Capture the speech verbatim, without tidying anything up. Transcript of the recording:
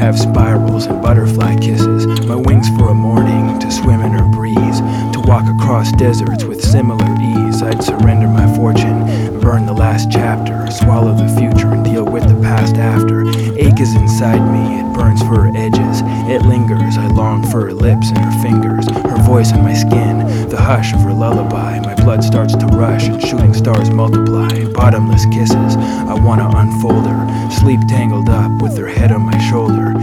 Have spirals and butterfly kisses, my wings for a morning to swim in her breeze, to walk across deserts with similar ease. I'd surrender my fortune, burn the last chapter, swallow the future and deal with the past after. Ache is inside me, it burns for her edges, it lingers, I long for her lips and her fingers, her voice on my skin, the hush of her lullaby. My blood starts to rush and shooting stars multiply, bottomless kisses, I wanna unfold her, sleep tangled up with her head on my shoulder.